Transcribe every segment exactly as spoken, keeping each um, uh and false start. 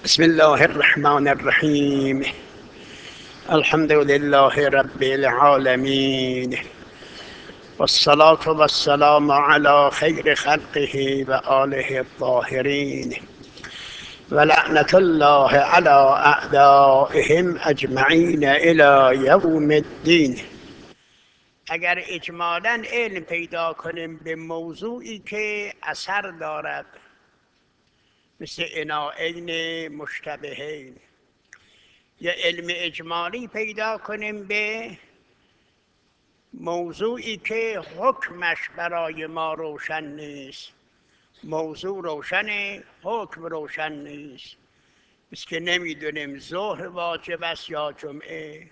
بسم الله الرحمن الرحیم. الحمد لله رب العالمین والصلاة والسلام على خیر خلقه و آله الطاهرین و لعنة الله على اعدائهم اجمعین الی یوم الدین. اگر اجمالاً علم پیدا کنیم به موضوعی که اثر دارد مثل اناعین مشتبهین، یا علم اجمالی پیدا کنیم به موضوعی که حکمش برای ما روشن نیست، موضوع روشنه حکم روشن نیست، مثل که نمیدونیم ظهر واجب است یا جمعه.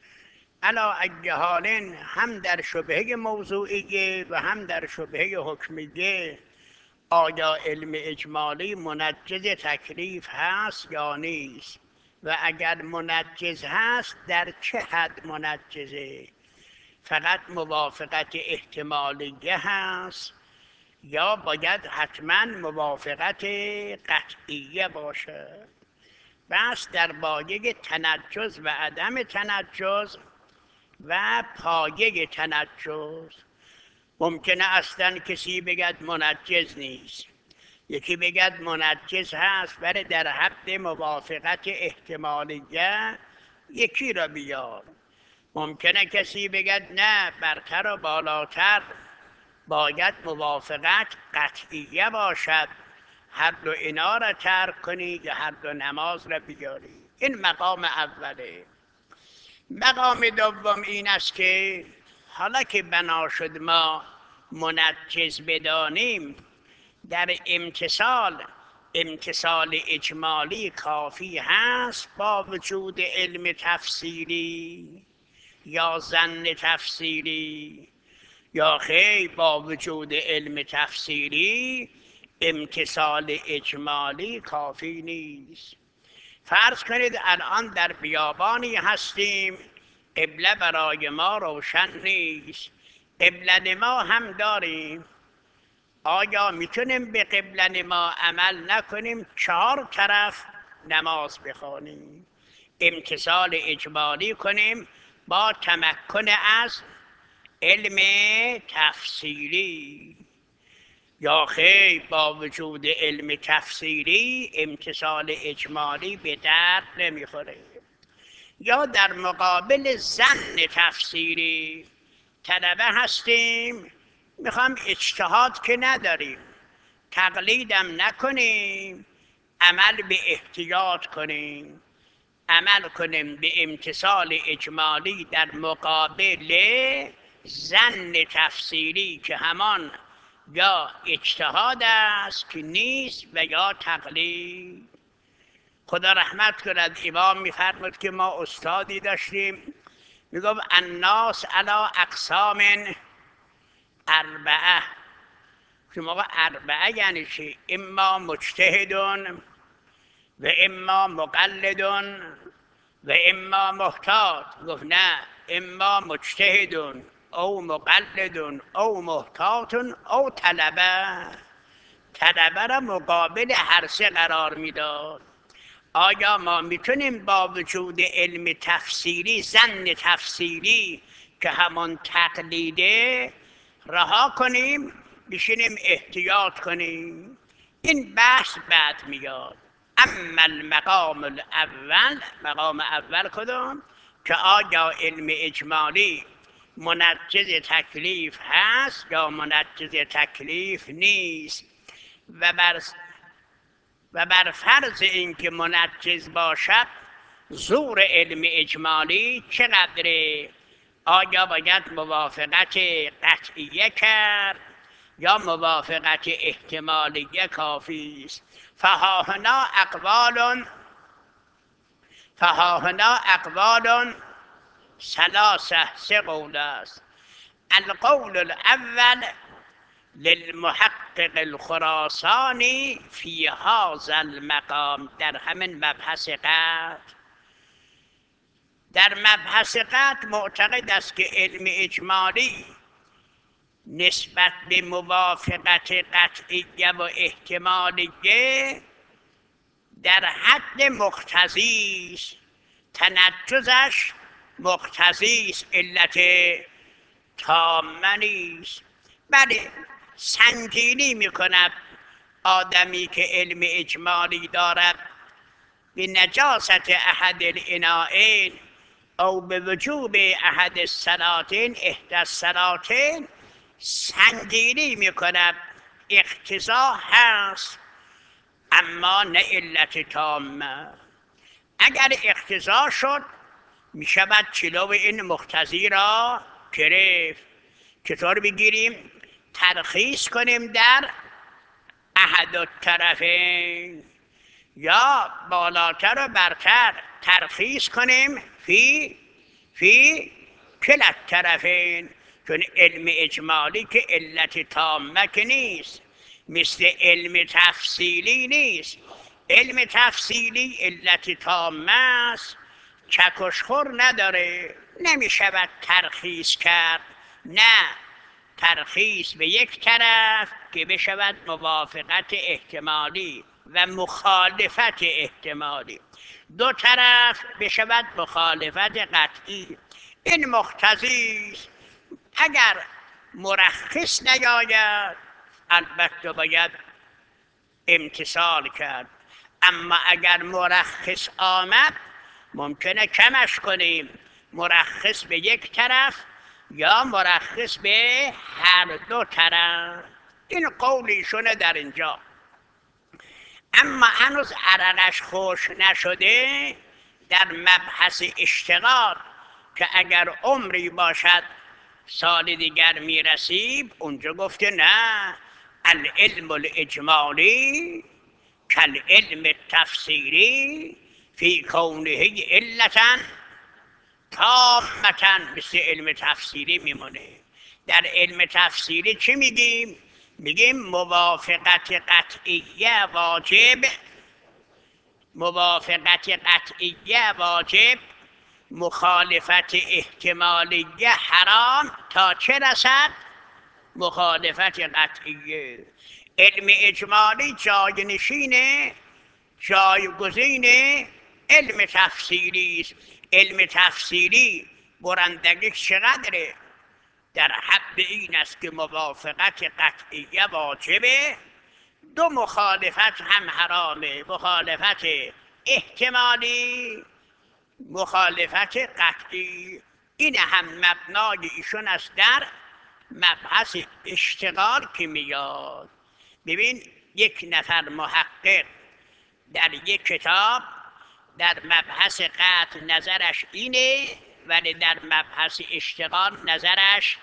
علا ای حال هم در شبهه موضوعیه و هم در شبهه حکمیه آیا علم اجمالی منجز تکلیف هست یا نیست، و اگر منجز هست در چه حد منجزه؟ فقط موافقت احتمالیه هست یا باید حتما موافقت قطعیه باشه؟ بس در بایه تنجز و عدم تنجز و پایه تنجز. ممکنه اصلا کسی بگد منجز نیست، یکی بگد منجز هست ولی در حد موافقت احتمالیه یکی را بیار. ممکنه کسی بگد نه، برتر و بالاتر باید موافقت قطعیه باشد، هر دو اینا را ترک کنی یا هر دو نماز را بیاری. این مقام اوله. مقام دوم این است که حالا که بنا شد ما منجز بدانیم، در امتصال امتصال اجمالی کافی هست با وجود علم تفسیری یا ظن تفسیری، یا خیر با وجود علم تفسیری امتصال اجمالی کافی نیست. فرض کنید الان در بیابانی هستیم، قبله برای ما روشن نیست، قبله ما هم داریم. آیا میتونیم به قبله ما عمل نکنیم، چهار طرف نماز بخوانیم، امتصال اجمالی کنیم با تمکن از علم تفسیری، یا خیر با وجود علم تفسیری امتصال اجمالی به درد نمیخوره؟ یا در مقابل ظن تفسیری طلبه هستیم، میخوام اجتهاد که نداریم، تقلیدم نکنیم، عمل به احتیاط کنیم، عمل کنیم به امتصال اجمالی در مقابل ظن تفسیری که همان یا اجتهاد است که نیست و یا تقلید. خدا رحمت کند، امام میفرمود که ما استادی داشتیم میگفت الناس علی اقسام اربعه. که موقع اربعه یعنی چی؟ اما مجتهدون و اما مقلدون و اما محتاط. گفت نه، اما مجتهدون او مقلدون او محتاطون او طلبه. طلبه را مقابل هر سه قرار میداد. آیا ما میتونیم با وجود علم تفسیری ظن تفسیری که همون تقلیده رها کنیم، بشینیم احتیاط کنیم؟ این بحث بعد میاد. اما المقام الاول، مقام اول کدام؟ که آیا علم اجمالی منجز تکلیف هست یا منجز تکلیف نیست، و بر و بر فرض اینکه منجز باشد زور علم اجمالی چقدره؟ آیا باید موافقت قطعیه کرد یا موافقت احتمالیه کافی است؟ فهاهنا اقوال فهاهنا اقوال ثلاثه، سه قول است. القول الاول للمحقق الخراسانی فی هذا المقام، در همین مبحث قطع. در مبحث قطع معتقد است که علم اجمالی نسبت به موافقت قطعیه و احتمالیه در حد مقتضی است، تنجزش مقتضی است، علت تامه نیست. بله سنگینی میکند آدمی که علم اجمالی دارد به نجاست احد الاناءین او به وجوب احد الصلاتین احدی الصلاتین، سنگینی میکند، اقتضا هست اما نه علت تامه. اگر اقتضا شد میشود جلو این مقتضی را گرفت. چطور بگیریم؟ ترخیص کنیم در احد الطرفین، یا بالاتر و برتر ترخیص کنیم فی فی کلا الطرفین. چون علم اجمالی که علت تامه که نیست، مثل علم تفصیلی نیست. علم تفصیلی علت تامه است، چکشخور نداره، نمی شود ترخیص کرد. نه، ترخیص به یک طرف که بشود موافقت احتمالی و مخالفت احتمالی، دو طرف بشود مخالفت قطعی. این مقتضی است. اگر مرخص نیاید البته باید امتثال کرد، اما اگر مرخص آمد ممکنه کمش کنیم، مرخص به یک طرف یا مرخص به هر دو طرف. این قولیشونه در اینجا. اما هنوز عرقش خوش نشده در مبحث اشتغال که اگر عمری باشد سال دیگر میرسیم، اونجا گفته نه، العلم الاجمالی کالعلم التفسیری فی کونه علتا تامتا. مثل علم تفسیری میمونه. در علم تفسیری چی میگیم؟ میگیم موافقت قطعیه واجب، موافقت قطعیه واجب، مخالفت احتمالیه حرام تا چه رسد؟ مخالفت قطعیه. علم اجمالی جای نشینه، جایگزین علم تفسیری است. علم تفسیری برندگی چقدره؟ در حد این است که موافقت قطعیه واجبه، دو مخالفت هم حرامه، مخالفت احتمالی، مخالفت قطعی. این هم مبنای ایشون است در مبحث اشتغال که میاد. ببین یک نفر محقق در یک کتاب در مبحث قطع نظرش اینه، ولی در مبحث اشتغال نظرش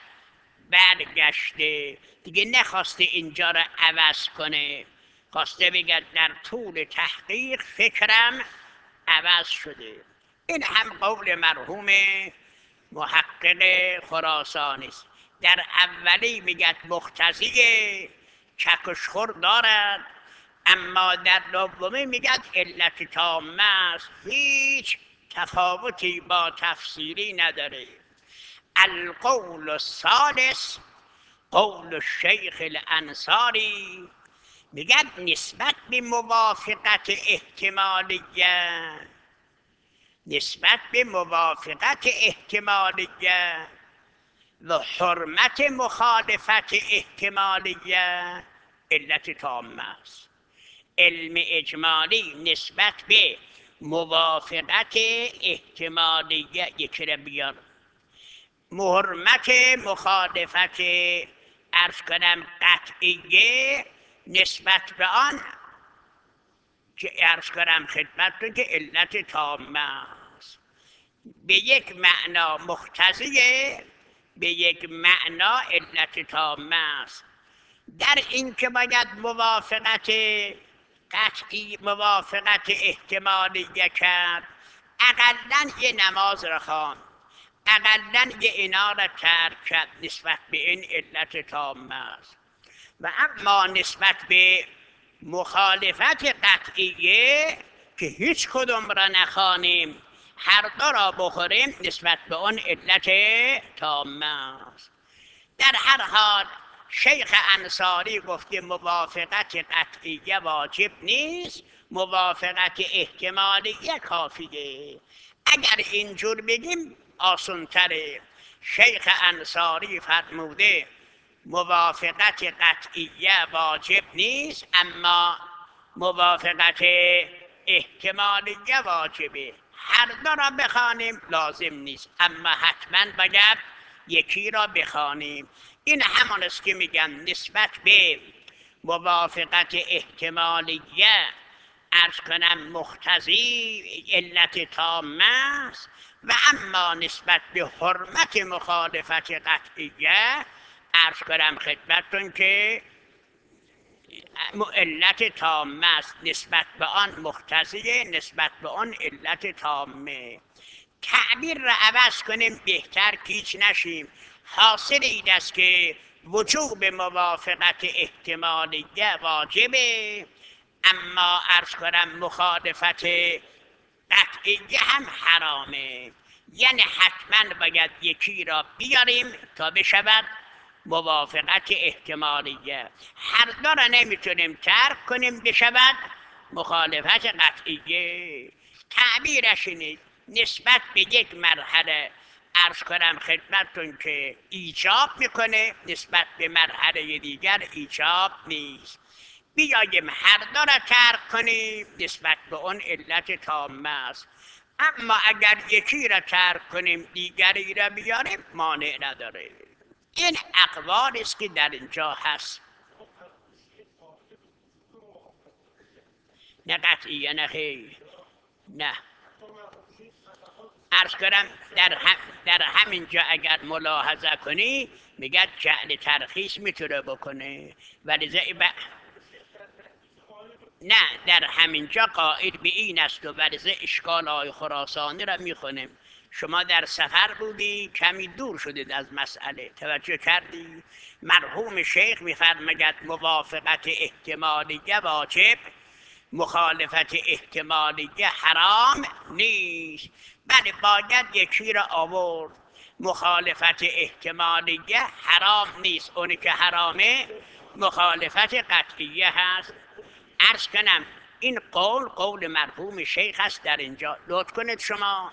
برگشته، دیگه نخواسته اینجا را عوض کنه، خواسته بگه در طول تحقیق فکرم عوض شده. این هم قول مرحوم محقق خراسانی است. در اولی میگه مقتضی چکشخور دارد، اما در دومی میگه علت تامه است، هیچ تفاوتی با تفسیری نداره. القول الثالث قول الشیخ الانصاری، میگه نسبت به موافقت احتمالیه، نسبت به موافقت احتمالیه و حرمت مخالفت احتمالیه علت تامه است. علم اجمالی نسبت به موافقت احتمالیه یکی را بیار، حرمت مخالفت عرض کنم قطعیه نسبت به آن که عرض کنم خدمتتون که علت تامه است. به یک معنا مقتضیه، به یک معنا علت تامه است. در این که باید موافقت قطعی، موافقت احتمالیه کرد، اقلاً یه نماز را خواند، اقلاً یه اینا را ترک کرد، نسبت به این علت تامه است. و اما نسبت به مخالفت قطعیه که هیچ کدوم را نخوانیم، هر دو را بخوریم، نسبت به اون علت تامه است. در هر حال شیخ انصاری گفته موافقت قطعیه واجب نیست، موافقت احتمالیه کافیه. اگر اینجور بگیم آسان‌تره. شیخ انصاری فرموده موافقت قطعیه واجب نیست، اما موافقت احتمالیه واجبه. هر دو را بخوانیم لازم نیست، اما حتما باید یکی را بخوانیم. این همان است که میگم نسبت به موافقت احتمالیه عرض کنم مقتضی علت تامه است، و اما نسبت به حرمت مخالفت قطعیه عرض کنم خدمتتون که علت تامه است، نسبت به آن مقتضیه، نسبت به آن علت تامه. تعبیر را عوض کنیم بهتر گیج نشیم. حاصل این است که وجوب موافقت احتمالیه واجبه، اما عرض کنم مخالفت قطعیه هم حرامه. یعنی حتما باید یکی را بیاریم تا بشود موافقت احتمالیه. هر دو را نمیتونیم ترک کنیم بشود مخالفت قطعیه. تعبیرش اینه نسبت به یک مرحله عرض کنم خدمتتون که ایجاب میکنه، نسبت به مرحله دیگر ایجاب نیست. بیاییم هر دو را ترک کنیم، نسبت به اون علت تامه است. اما اگر یکی را ترک کنیم دیگری را بیاریم مانع نداره. این اقوال است که در اینجا هست. نه قطعیه نه خیر، نه عرض کنم در, هم در همینجا اگر ملاحظه کنی میگه جعل ترخیص میتونه بکنه، ولی ب... نه در همینجا قائل به این است و ورزه اشکال های خراسانی را میخونیم. شما در سفر بودی کمی دور شدید از مسئله، توجه کردی؟ مرحوم شیخ میفرماید موافقت احتمالیه واجب، مخالفت احتمالیه حرام نیست. بله باید یکی را آورد. مخالفت احتمالیه حرام نیست، اونی که حرامه مخالفت قطعیه هست. عرض کنم این قول قول مرحوم شیخ است در اینجا، لطف کنید شما.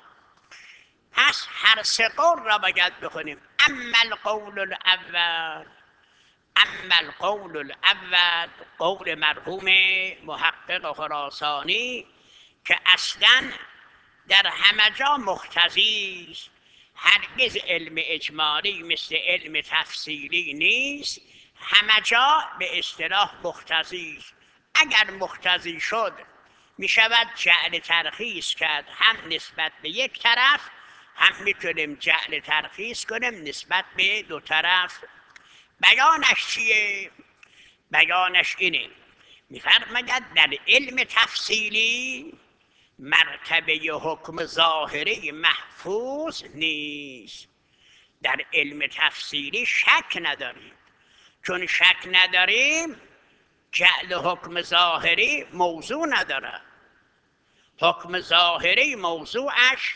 پس هر سه قول را باید بخونیم. اما القول الاول، اما القول الاول قول مرحوم محقق خراسانی که اصلا در همه جا مقتضی است، هرگز علم اجمالی مثل علم تفصیلی نیست، همه جا به اصطلاح مقتضی است. اگر مقتضی شد می شود جعل ترخیص کرد، هم نسبت به یک طرف، هم میتونیم جعل ترخیص کنیم نسبت به دو طرف. بیانش چیه؟ بیانش اینه، میفرماید در علم تفصیلی مرتبه حکم ظاهری محفوظ نیست. در علم تفصیلی شک نداریم، چون شک نداریم جعل حکم ظاهری موضوع نداره. حکم ظاهری موضوعش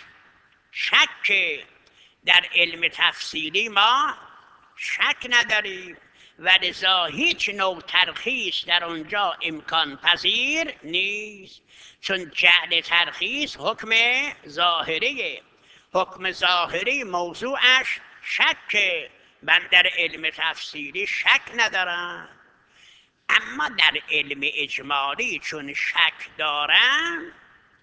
شک، در علم تفصیلی ما شک نداریم و لذا هیچ نوع ترخیص در اونجا امکان پذیر نیست، چون جعل ترخیص حکم ظاهریه. حکم ظاهری موضوعش شک، من در علم تفصیلی شک ندارم. اما در علم اجمالی چون شک دارم،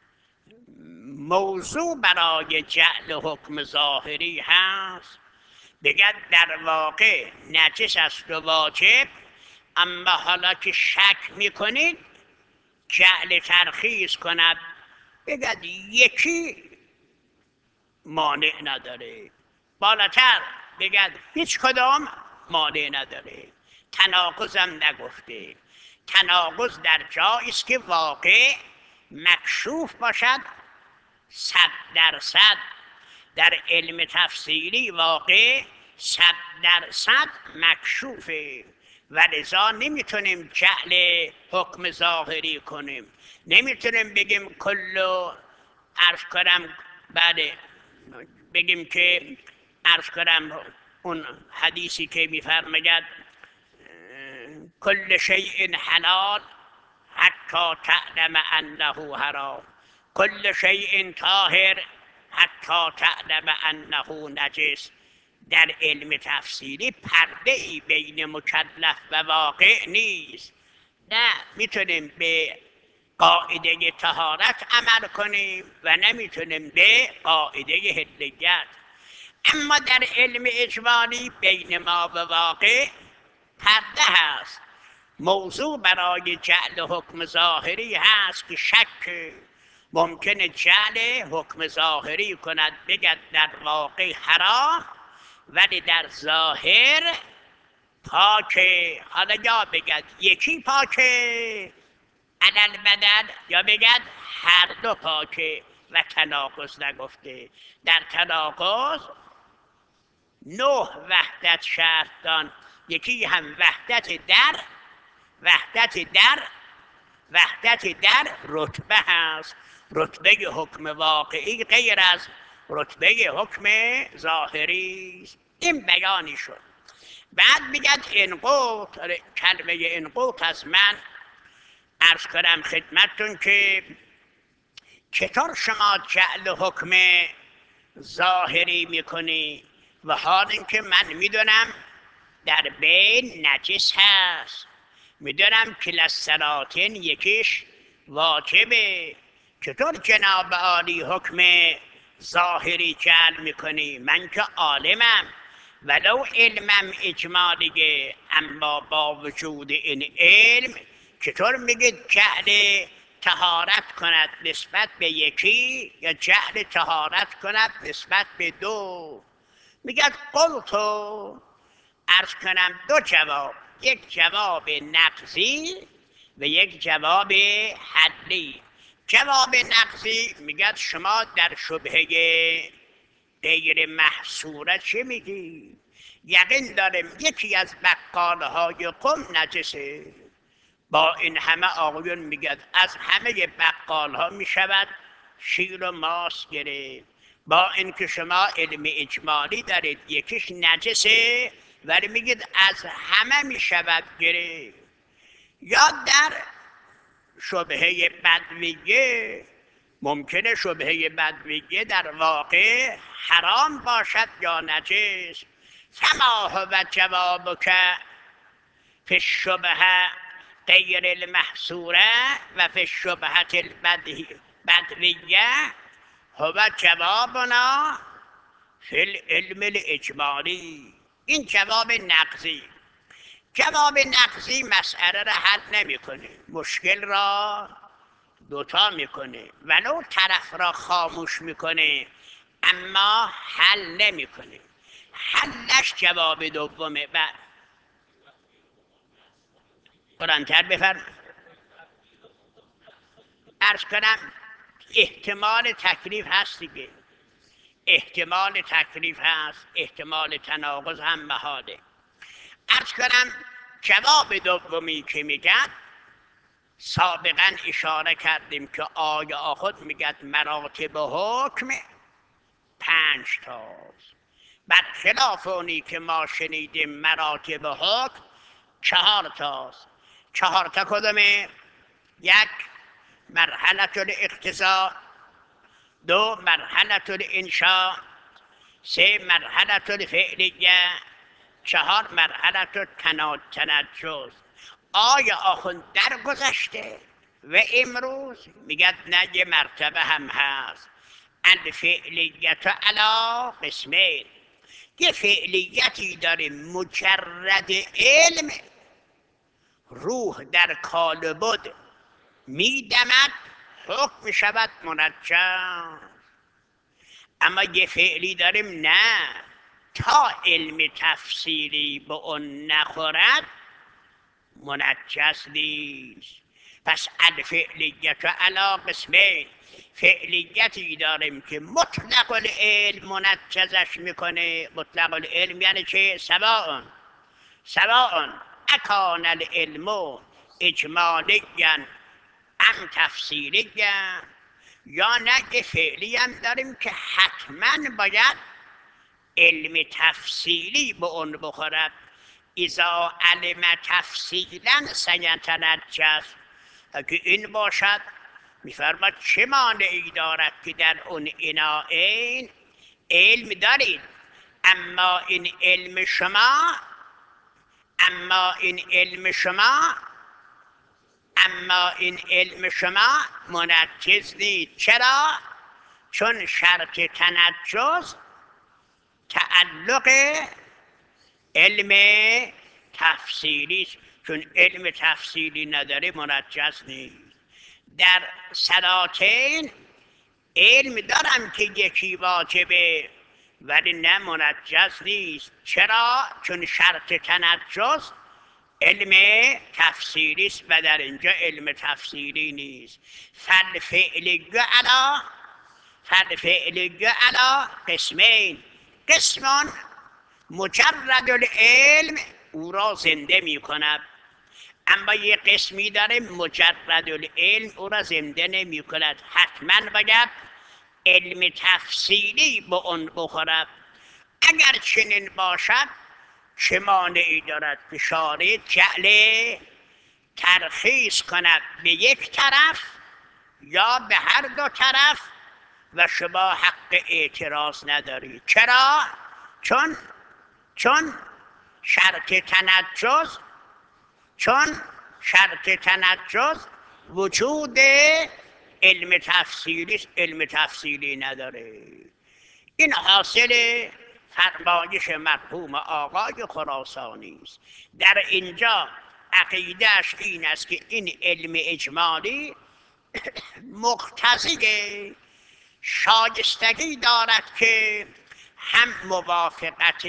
موضوع برای جعل حکم ظاهری هست. بگد در واقع نجس است و واجب، اما حالا که شک میکنید جعل ترخیص کند، بگد یکی مانع نداره. بالاتر بگد هیچ کدام مانع نداره. تناقضم نگفته. تناقض در جایی است که واقع مکشوف باشد صد درصد. در علم تفصیلی واقع صد درصد مکشوفه و لذا نمیتونیم جعل حکم ظاهری کنیم. نمیتونیم بگیم کلو عرض کنم بله بگیم که عرض کنم اون حدیثی که میفرماید کل شیء حلال حتی تعلم انه حرام. کل شیء طاهر حتی تعلم انه نجس. در علم تفسیری پرده ای بین مکلف و واقع نیست. نه میتونیم به قاعده طهارت عمل کنیم و نمیتونیم به قاعده حلیت. اما در علم اجمالی بین ما و واقع پرده هست. موضوع برای جعل حکم ظاهری هست که شک ممکنه جعل حکم ظاهری کند، بگد در واقع حرام ولی در ظاهر پاکه. حالا یا بگد یکی پاکه علل بدل، یا بگد هر دو پاکه و تناقض نگفته. در تناقض نه وحدت شرط دان. یکی هم وحدت در وحدت در وحدت در رتبه هست. رتبه حکم واقعی غیر از رتبه حکم ظاهری است. این بیانی شد. بعد میگد انقوط، کلمه انقوط از من عرض کنم خدمتتون که چطور شما جعل حکم ظاهری میکنی و حال اینکه من میدونم در بین نجس هست، میدونم کلستراتین یکیش واجبه، چطور جناب عالی حکم ظاهری جعل میکنی؟ من که عالمم ولو علمم اجمالیه، اما با وجود این علم چطور میگید جعل طهارت کند نسبت به یکی یا جعل طهارت کند نسبت به دو؟ میگد قلتو، عرض کنم دو جواب، یک جواب نقضی و یک جواب حلی. جواب نقضی میگد شما در شبهه غیر محصوره چه میگی؟ یقین دارم یکی از بقالهای قم نجسه. با این همه آقایون میگد از همه بقالها میشود شیر و ماست گرفت. با اینکه شما علم اجمالی دارید یکیش نجسه ولی میگید از همه میشود گرفت. یا در شبهه بدویه، ممکنه شبهه بدویه در واقع حرام باشد یا نجس. فما هو جوابک فی الشبهه غیر المحصوره و فی الشبهه البدویه هو جوابنا فی العلم الاجمالی. این جواب نقضی. جواب نقضی مسئله را حل نمیکنه، مشکل را دوتا میکنه، ولو طرف را خاموش میکنه اما حل نمیکنه. حلش جواب دومه. و قرآن‌تر بفرمایید. عرض کنم احتمال تکلیف هست دیگه، احتمال تکلیف هست، احتمال تناقض هم محاله. عرض کنم جواب دومی که میگن سابقا اشاره کردیم که آیه خود میگد مراتب حکم پنج تاست، برخلاف اونی که ما شنیدیم مراتب حکم چهار تاست. چهار تا کدومه؟ یک مرحله الاقتضاء، دو مرحله الانشاء، سه مرحله الفعلیه، چهار مرحله التنجز. آیا آخوند در گذشته و امروز میگد نه یه مرتبه هم هست. الفعلیت علی قسمین، یه فعلیتی داره مجرد علم، روح در کالبد میدمد حکم میشود منجم. اما یه فعلی داریم نه، تا علم تفسیری به اون نخورد منجس نیست. پس الفعلیت علی قسمین، فعلیتی داریم که مطلق العلم منجزش میکنه. مطلق العلم یعنی چه؟ سواء سواء اکان العلم اجمالیا ام تفسیریا، یا نه فعلی هم داریم که حتما باید علم تفصیلی به اون بخورد. اذا علم تفصیلا سیتنجس، اگه این باشد میفرماد چه مانعی دارد که در اون اناءین علم دارید، اما این علم شما اما این علم شما اما این علم شما منجز نیست. چرا؟ چون شرط تنجز تعلق علم تفصیلی است. چون علم تفصیلی نداره منجز نیست. در سلاطین علم دارم که یکی واجبه ولی نه منجز نیست. چرا؟ چون شرط تنجز علم تفصیلی است و در اینجا علم تفصیلی نیست. فالفعلی علی فالفعلی علی قسمین، قسمان مجرد العلم او را زنده می کند، اما یه قسمی داره مجرد العلم او را زنده نمی کند، حتما باید علم تفصیلی به اون بخورد. اگر چنین باشد چه مانعی دارد که شارع جعل ترخیص کند به یک طرف یا به هر دو طرف و شما حق اعتراض ندارید. چرا؟ چون چون شرط تنجز چون شرط تنجز وجود علم تفصیلی علم تفصیلی نداره. این حاصل فرمایش مرحوم آقای خراسانی است. در اینجا عقیدهش این است که این علم اجمالی مقتضی شایستگی دارد که هم موافقت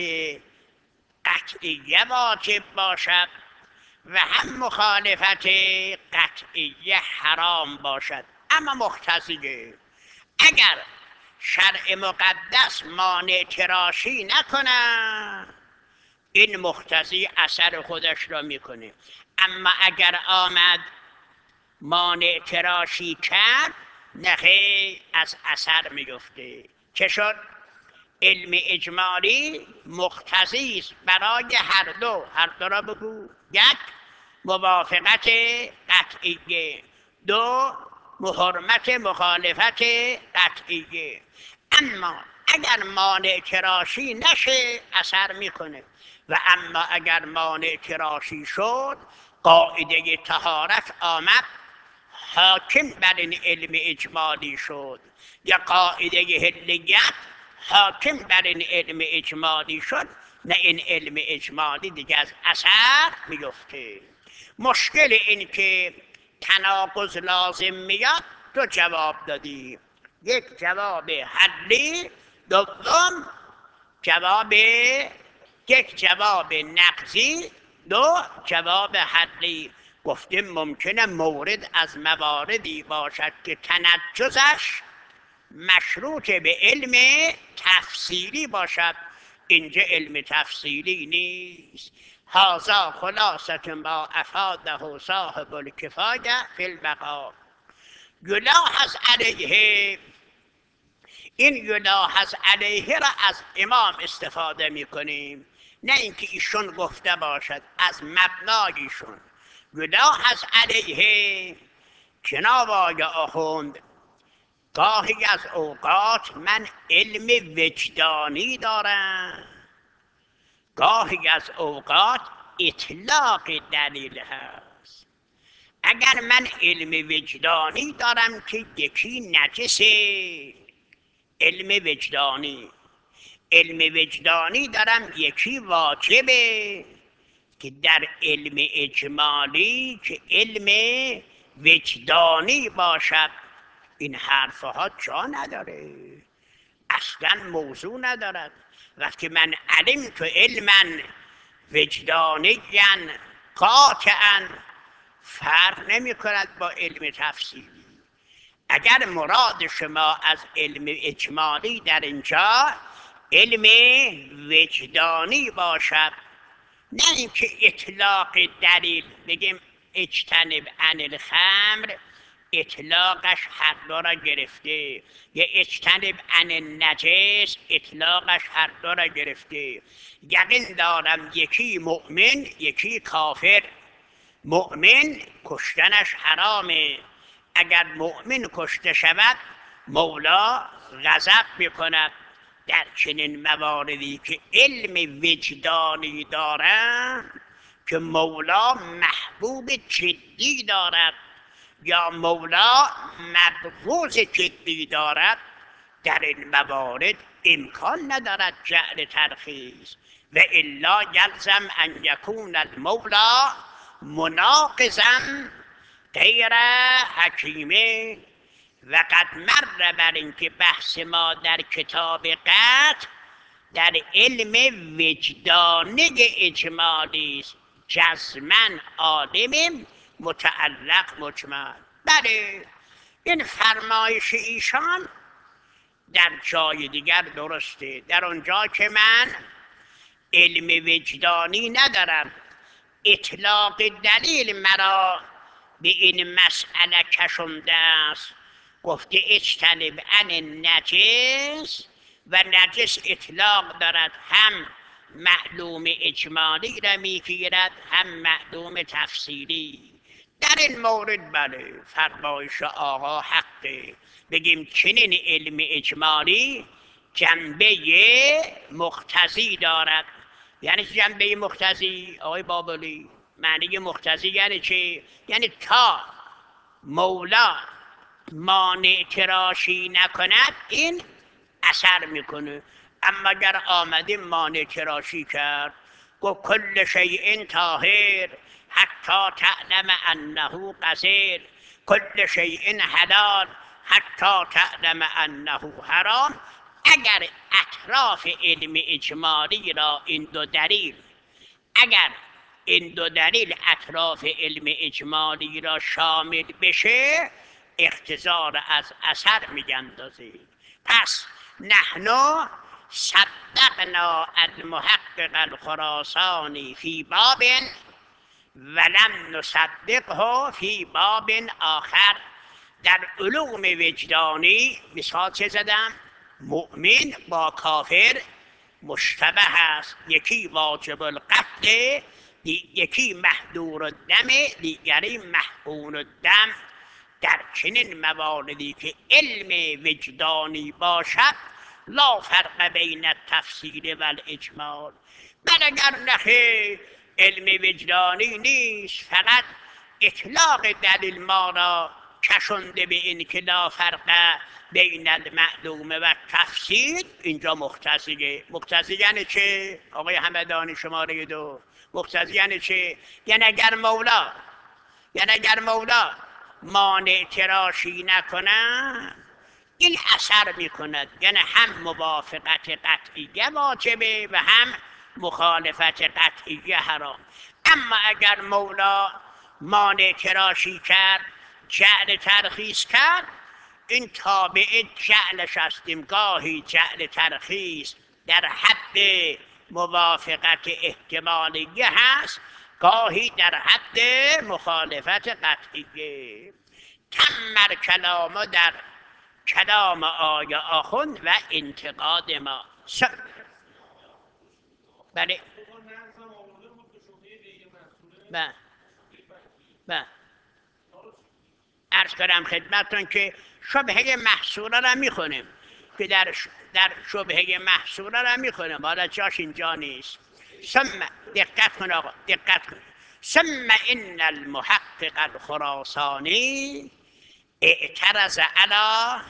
قطعیه واجب باشد و هم مخالفت قطعیه حرام باشد. اما مقتضیه اگر شرع مقدس مانع تراشی نکنه این مقتضی اثر خودش را میکنه، اما اگر آمد مانع تراشی کرد نخیر از اثر میفته. چه شد؟ علم اجمالی مقتضی است برای هر دو. هر دو را بگو. یک، موافقت قطعیه، دو، محرمت مخالفت قطعیه. اما اگر مانع تراشی نشه اثر میکنه و اما اگر مانع تراشی شد قاعده طهارت آمد حاکم بر این علم اجمالی شد یا قاعده حلیت حاکم بر این علم اجمالی شد، نه این علم اجمالی دیگه از اثر میفته. مشکل این که تناقض لازم میاد دو جواب دادی، یک جواب حلی، دوم جواب یک جواب نقضی، دو جواب حلی. گفتیم ممکنه مورد از مواردی باشد که تنجزش مشروط به علم تفصیلی باشد، اینجا علم تفصیلی نیست. هذا خلاصة ما افاده صاحب الکفایه فی البقاء. یلاحظ علیه، این یلاحظ علیه را از امام استفاده میکنیم، نه اینکه ایشون گفته باشد، از مبنایشون. یلاحظ علیه جناب آقای آخوند، گاهی از اوقات من علم وجدانی دارم، گاهی از اوقات اطلاق دلیل هست. اگر من علم وجدانی دارم که یکی نجسه، علم وجدانی علم وجدانی دارم یکی واجبه، که در علم اجمالی که علم وجدانی باشد این حرفها جا نداره، اصلا موضوع ندارد. وقتی من علم تو علما وجدانیا قاطعا فرق نمی کند با علم تفصیلی. اگر مراد شما از علم اجمالی در اینجا علم وجدانی باشد، نه اینکه اطلاق دلیل بگیم اجتنب عن الخمر، اطلاقش هر دو را گرفته، یا اجتنب عن النجس، اطلاقش هر دو را گرفته. یقین دارم یکی مؤمن یکی کافر، مؤمن کشتنش حرامه. اگر مؤمن کشته شود مولا غضب میکند. در چنین مواردی که علم وجدانی دارند که مولا محبوب جدی دارد یا مولا مبغوض جدی دارد، در این موارد امکان ندارد جعل ترخیص و الا یلزم ان یکون المولا مناقضا غیر حکیمه. و قد مر بر اینکه بحث ما در کتاب قطع در علم وجدانی اجمالی است، جزمن عالم متعلق مجمل. بله این فرمایش ایشان در جای دیگر درسته، در اونجا که من علم وجدانی ندارم، اطلاق دلیل مرا به این مسئله کشنده است. گفته اجتنب عن نجس و نجس اطلاق دارد، هم معلوم اجمالی را میگیرد هم معلوم تفصیلی. در این مورد بله فرمایش آقا حقه، بگیم چنین علم اجمالی جنبه مقتضی دارد. یعنی جنبه مقتضی آقای بابلی، معنی مقتضی یعنی چه؟ یعنی تا مولا مانع تراشی نکند این اثر میکنه. اما اگر آمده مانع تراشی کرد، گفت کل شیء طاهر حتی تعلم انه قذر، کل شیء حلال حتی تعلم انه حرام. اگر اطراف علم اجمالی را این دو دلیل اگر این دو دلیل اطراف علم اجمالی را شامل بشه، اقتضار از اثر میگندازه. پس نحن صدقنا المحقق الخراسانی فی باب ولم نصدقه فی باب آخر. در علوم وجدانی مثال چه زدم؟ مؤمن با کافر مشتبه است، یکی واجب القتل، یکی محظور الدم، دیگری محقون الدم. در چنین مواردی که علم وجدانی باشد لا فرق بین التفصیل و الاجمال. من اگر نخیر علم وجدانی نیست، فقط اطلاق دلیل ما را کشنده به این که لا فرق بین المعلوم و تفصیل، اینجا مقتضیه. مقتضی یعنی چه؟ آقای همدانی شماره دو، مقتضی یعنی چه؟ یعنی اگر مولا یعنی اگر مولا مانع تراشی نکنه این اثر میکند، یعنی هم موافقت قطعیه واجبه و هم مخالفت قطعیه حرام. اما اگر مولا مانع تراشی کرد، جعل ترخیص کرد، این تابع جعلش هستیم. گاهی جعل ترخیص در حد موافقت احتمالیه هست، گاهی در حد مخالفت قطعیه. تمر کلام در کلام آیه آخوند و انتقاد ما. بله بله بله عرض کنم خدمتتون که شبهه محصوره را میخونیم که در در شبهه محصوره را میخونیم، حالا جاش اینجا نیست. ثم دقت کن آقا، دقت کن. ثم ان المحقق الخراسانی اعترض علی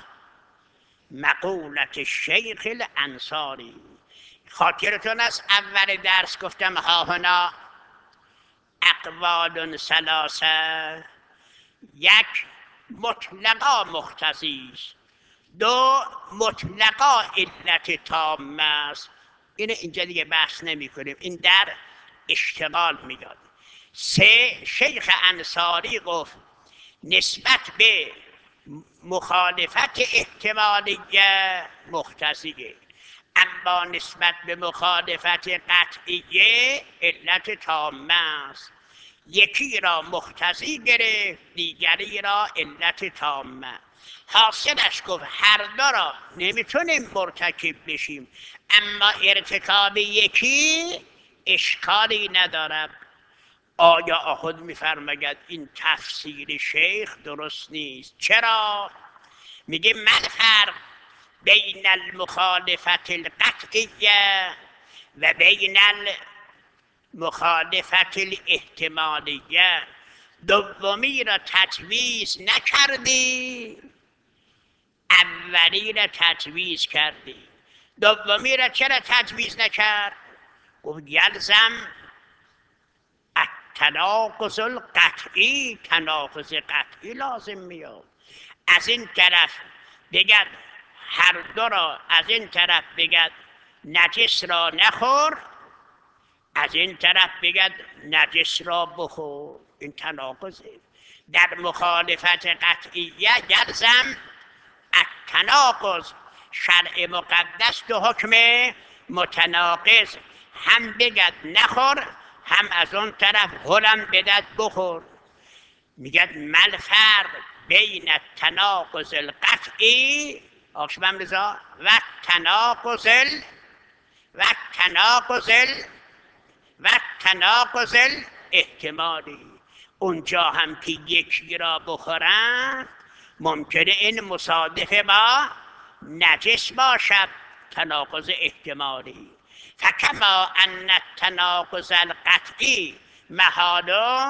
مقولت الشیخ الانصاری. خاطرتون است اول درس گفتم ها هنا اقوال ثلاثه، یک مطلقا مقتضی است، دو مطلقا علت تامه است. اینو اینجا دیگه بحث نمی کنیم، این در اشتغال میاد. سه شیخ انصاری گفت نسبت به مخالفت احتمالیه مقتضیه، اما نسبت به مخالفت قطعیه علت تامه است. یکی را مقتضی گرفت، دیگری را علت تامه. حاصلش گفت هر دو را نمیتونیم مرتکب بشیم، اما ارتکاب یکی اشکالی ندارد. آیا آخود میفرماید این تفسیر شیخ درست نیست؟ چرا؟ میگه من فرق بین المخالفت القطعیه و بین المخالفت الاحتمالیه دومی را تجویز نکردی، اولی را تجویز کردی. دومی را چرا تجویز نکرد؟ گفت یلزم التناقض القطعی، تناقض قطعی لازم میاد. از این طرف بگد هر دو را، از این طرف بگد نجس را نخور، از این طرف بگد نجس را بخور. این تناقضه. در مخالفت قطعیه یلزم التناقض، شرع مقدس دو حکم متناقض، هم بگد نخور، هم از اون طرف هلم بدد بخور. میگد مل فرق بین التناقض القطعی آشبم رضا و تناقض ال و تناقض ال و تناقض الاحتمالی. اونجا هم که یکی را بخورن ممکنه این مصادف با نجس باشد، تناقض احتمالی. فکما ان التناقض القطعی محال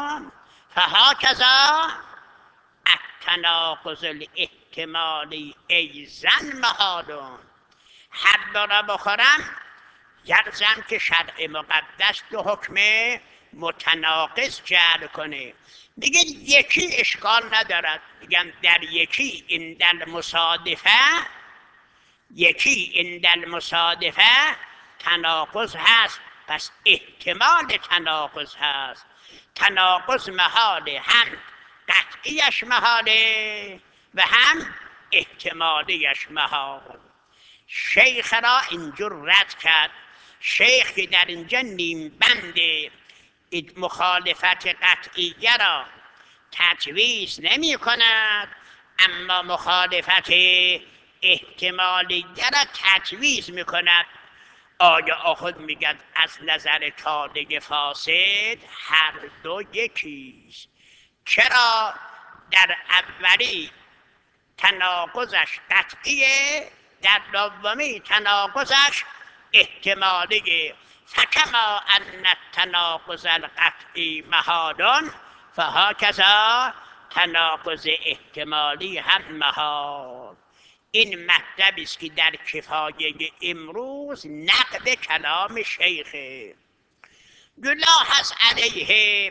فهکذا التناقض الاحتمالی ایضا محال. هر دو را بخورم یلزم که شرع مقدس دو حکم متناقض جعل کنه. میگه یکی اشکال ندارد، میگم در یکی این در مصادفه، یکی این در مصادفه تناقض هست، پس احتمال تناقض هست. تناقض محاله، هم قطعیش محاله و هم احتمالیش محال. شیخ را اینجور رد کرد. شیخ که در اینجا نیم بند مخالفت قطعیه را تجویز نمی کند، اما مخالفت احتمالیه را تجویز می کند. آیا آخود میگد از نظر طالق فاسد هر دو یکیست؟ چرا؟ در اولی تناقضش قطعیه، در دومی تناقضش احتمالیه. فکما ان التناقض القطعی محال فهکذا تناقض احتمالی هم محال. این مطلبی است که در کفایه امروز نقد کلام شیخه. گناه هست علیه،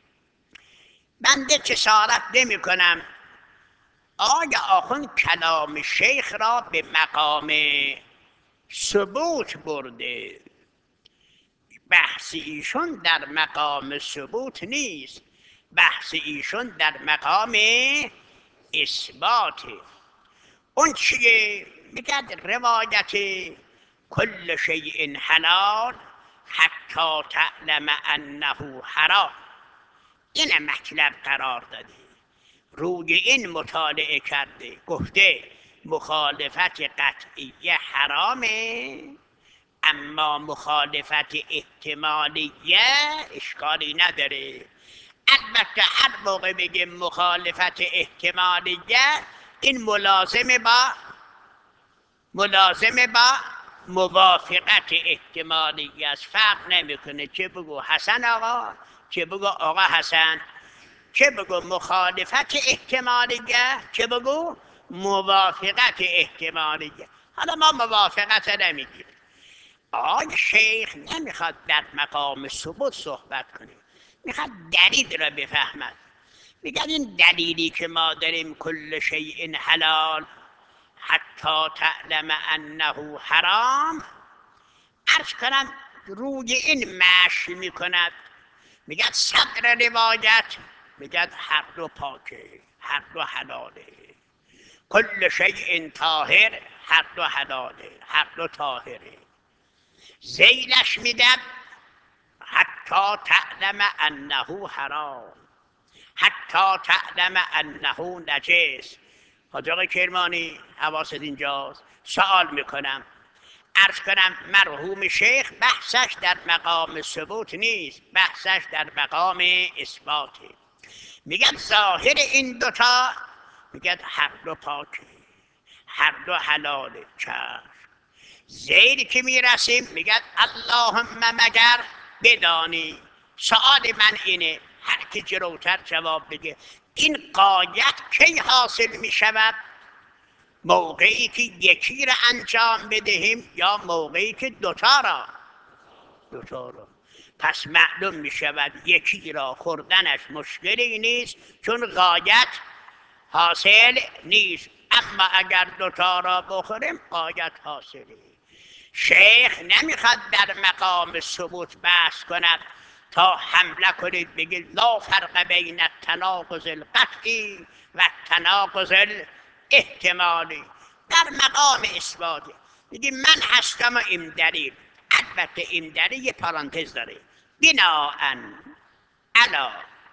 بنده جسارت نمی کنم. آیا آخوند کلام شیخ را به مقام ثبوت برده؟ بحث ایشون در مقام ثبوت نیست، بحث ایشون در مقام اثباته. اون چیه؟ میگد روایت کل شیء حلال حتی تعلم انه حرام، این مطلب قرار داده، روی این مطالعه کرده، گفته مخالفت قطعیه حرامه، اما مخالفت احتمالیه اشکالی نداره. البته هر موقع بگیم مخالفت احتمالیه این ملازمه با ملازمه با موافقت احتمالیه است. فرق نمیکنه چه بگو حسن آقا، چه بگو آقا حسن، چه بگو مخالفت احتمالیه، چه بگو موافقت احتمالیه. حالا ما موافقت نمیگیم. آقای شیخ نمیخواد در مقام ثبوت صحبت کنیم، میخواد دلیل را بفهمد. میگن این دلیلی که ما داریم کل شیء حلال حتی تعلم انه حرام، عرض کنم روی این مشی میکند. میگن صدر روایت میگن هر دو پاکه، هر دو حلاله، کل شیء طاهر، هر دو حلاله، هر دو طاهره. زیلش میدم حتی تعلم انه حرام، حتی تعلم انه نجس. حاج آقای کرمانی حواست اینجاست. سوال میکنم عرض کنم مرحوم شیخ بحثش در مقام ثبوت نیست، بحثش در مقام اثباته. میگن ظاهر این دوتا، میگن هر دو پاکه، هر دو حلاله. چشم. زیر که میرسیم میگن اللهم مگر بدانی. سؤال من اینه، هر کی جلوتر جواب بگه، این غایت کی حاصل میشود؟ موقعی که یکی را انجام بدهیم یا موقعی که دوتا را؟ دوتا را. پس معلوم می شود یکی را خوردنش مشکلی نیست، چون غایت حاصل نیست. اما اگر دوتا را بخوریم غایت حاصلی. شیخ نمیخواد در مقام ثبوت بحث کند تا حمله کنید بگید لا فرق بین التناقض القطعی و التناقض الاحتمالی. در مقام اثباتی میگی من هستم و این دلیل. البته این دلیل یه پرانتز داره، بناءً علی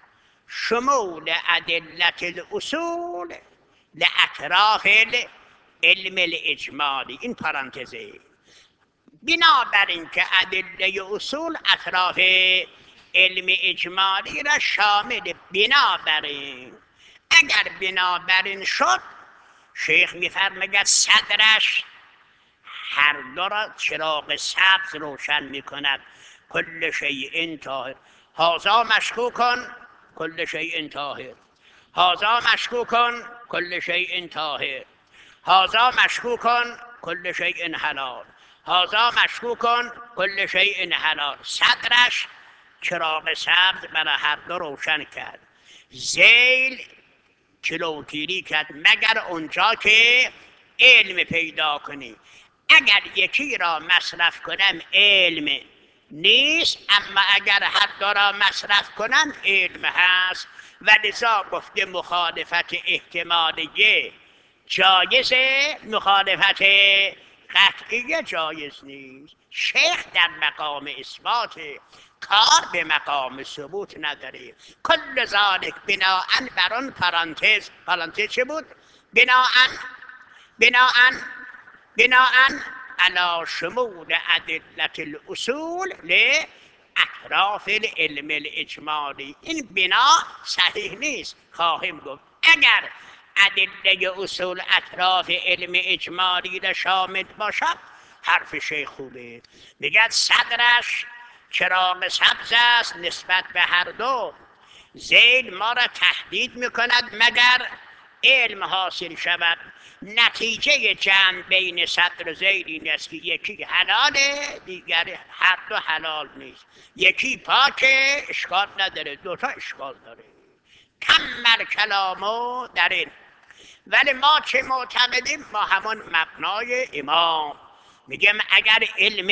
شمول ادلت الاصول لاطراف العلم الاجمالی. این پرانتزه. بنابراین که ادله اصول اطراف علم اجمالی را شامل، بنابراین اگر بنابراین شد، شیخ میفرماید صدرش هر دو را چراغ سبز روشن میکند. کل شیء طاهر، هذا مشکوک کل شیء طاهر، هذا مشکوک کل شیء طاهر، هذا مشکوک کل شیء حلال، هذا مشکوک کل شیء حلال. صدرش چراغ سبز برای هر دو روشن کرد. ذیل جلوگیری کرد مگر اونجا که علم پیدا کنی. اگر یکی را مصرف کنم علم نیست، اما اگر هر دو را مصرف کنم علم هست. و لذا گفته مخالفت احتمالیه جایزه، مخالفت قطعیه جایز نیست. شیخ در مقام اثبات، کار به مقام ثبوت نداره. کل ذالک بناءً بر آن پرانتز، پرانتز چه بود؟ بناءً بناءً بناءً علی شمول ادلت الاصول لاطراف العلم الاجمالی. این بنا صحیح نیست. خواهیم گفت اگر ادله اصول اطراف علم اجمالی را شامل باشد حرف شیخ خوبه. میگه صدرش چراغ سبز است نسبت به هر دو. ذیل ما را تهدید میکند مگر علم حاصل شود. نتیجه جمع بین صدر و ذیل این است که یکی حلاله، دیگر هر دو حلال نیست. یکی پاکه اشکال نداره، دوتا اشکال داره. کمل کلامو در این. ولی ما چه معتقدیم؟ ما همون مبنای امام میگم اگر علم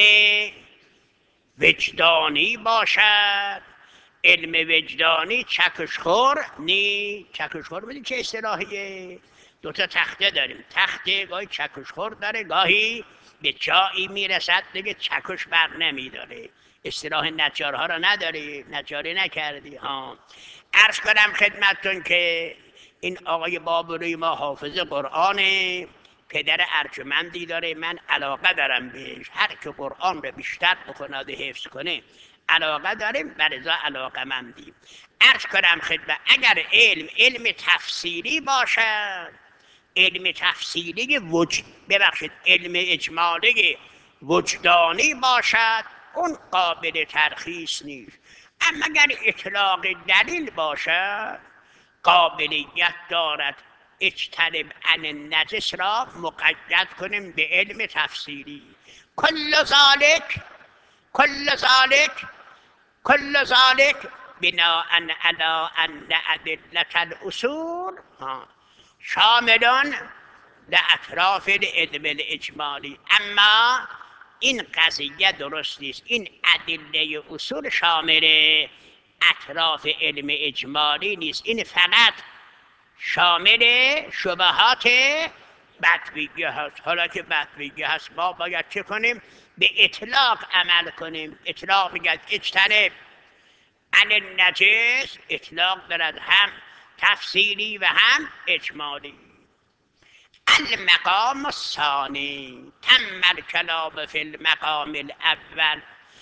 وجدانی باشد، علم وجدانی چکشخور نی. چکشخور بدید چه اصطلاحیه؟ دوتا تخته داریم، تخته گاهی چکشخور داره، گاهی به جایی میرسد دیگه چکش بر نمیداره. اصطلاح نجارها را نداری، نجاری نکردی ها. عرض کنم خدمتتون که این آقای بابروی ما حافظ قرآنه، پدر ارجمندی داره، من علاقه دارم بهش. هر که قرآن رو بیشتر بخوند و حفظ کنه علاقه داریم، برزا علاقه مندیم. عرض کنم خدمت اگر علم علم تفسیری باشد، علم تفسیری وجد ببخشید علم اجمالی وجدانی باشد، اون قابل ترخیص نیست. اما اگر اطلاق دلیل باشد قابلیت دارد اجتنب عن النجس را مقید کنیم به علم تفسیری. کل ذالک کل ذالک کل ذالک بناء علی ان ادلة الاصول شاملان لاطراف العلم الاجمالی. اما این قضیه درست نیست. این ادله اصول شامل اطراف علم اجمالی نیست، این فقط شامل شبهات بدویه هست. حالا که بدویه هست ما باید چه کنیم؟ به اطلاق عمل کنیم. اطلاق میگه اجتنب عن النجس، اطلاق دارد هم تفصیلی و هم اجمالی. المقام الثانی تم الکلام فی المقام الاول.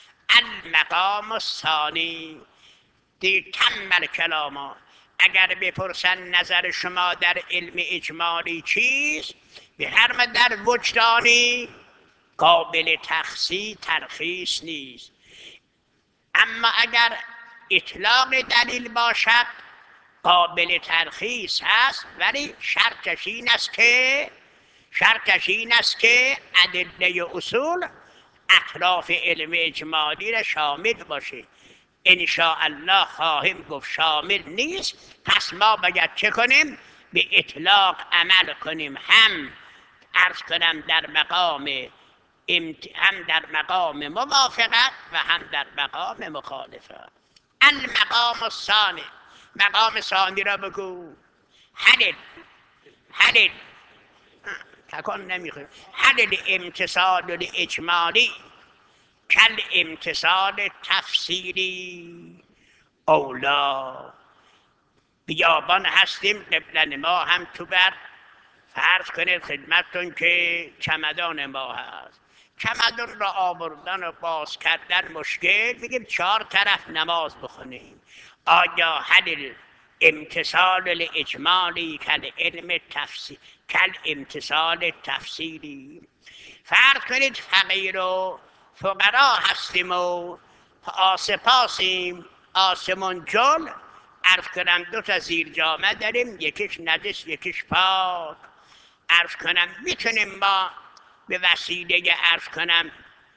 المقام الثانی دی تم الکلام. اگر بپرسن نظر شما در علم اجمالی چیست، بفرمه در وجدانی قابل تخصیص ترخیص نیست. اما اگر اطلاق دلیل باشد قابل ترخیص هست، ولی شرطش این است که شرطش این است که ادله اصول اطراف علم اجمالی را شامل باشه. ان شاء الله خواهیم گفت شامل نیست، پس ما باید چه کنیم؟ به اطلاق عمل کنیم، هم عرض کنم در مقام هم در مقام موافقت و هم در مقام مخالفت. المقام الثانی، مقام ثانی را بگو. حل حل تکان نمیخواد. حل الامتصال الاجمالی کل امتصال تفسیری اولا. بیابان هستیم قبلن ما هم تو بر فرض کنید خدمتتون که چمدان ما هست. چمدان را آوردن و باز کردن مشکل، بگیم چهار طرف نماز بخونیم. آیا حل امتصال الاجمالی کل علم تفسیر کل امتصال تفسیری؟ فرض کنید فقیر و فقرا هستیم و آسپاسیم، آسمون جل عرض کنم دو تا زیر جامه داریم، یکیش نجس یکیش پاک. عرض کنم میتونیم ما به وسیله عرض کنم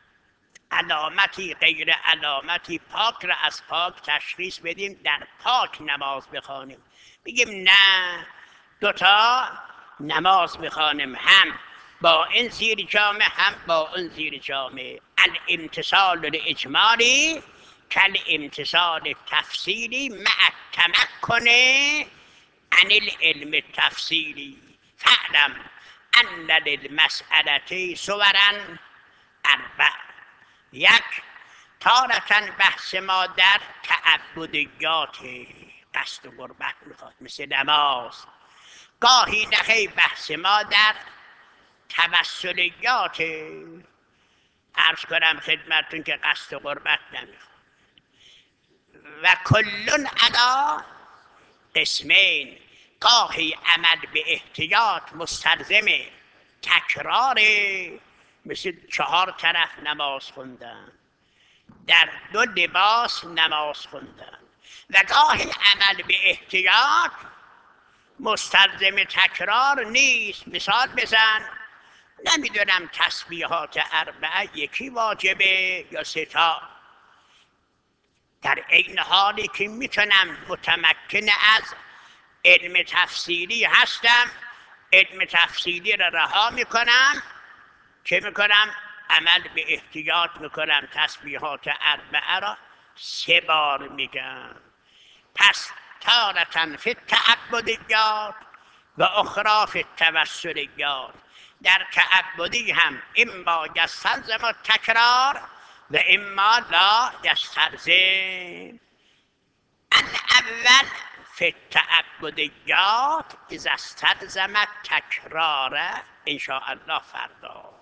علامتی غیر علامتی پاک را از پاک تشخیص بدیم، در پاک نماز بخوانیم. بگیم نه، دوتا نماز بخوانیم، هم با این زیر جامه هم با اون زیر جامه. الامتصال الاجمالی کل امتصال تفسیری مع التمکن عن العلم التفسیری. فاعلم ان للمسألة صورا اربع. یک، تارة بحث ما در تعبدیات قصد و قربت میخواد مثل نماز. گاهی نخی بحث ما در توسلیات عرض کنم خدمتون که قصد و قربت نمیخواد. و کلون علا قسمین، گاهی عمل به احتیاط مستلزم تکرار، مثل چهار طرف نماز خوندن، در دو لباس نماز خوندن. و گاهی عمل به احتیاط مستلزم تکرار نیست. مثال بزن، نمیدونم تسبیحات اربعه یکی واجبه یا سه تا، در عین حالی که میتونم متمکن از علم تفسیری هستم، علم تفسیری را رها میکنم، چه میکنم؟ عمل به احتیاط میکنم، تسبیحات اربعه را سه بار میگم. پس تارة فی التعبدیات و اخری فی التوسلیات. در تعبدی هم اما یستلزم التکرار و اما لا یستلزم. الاول فی التعبدیات اذا استلزم التکرار ان شاء الله فردا.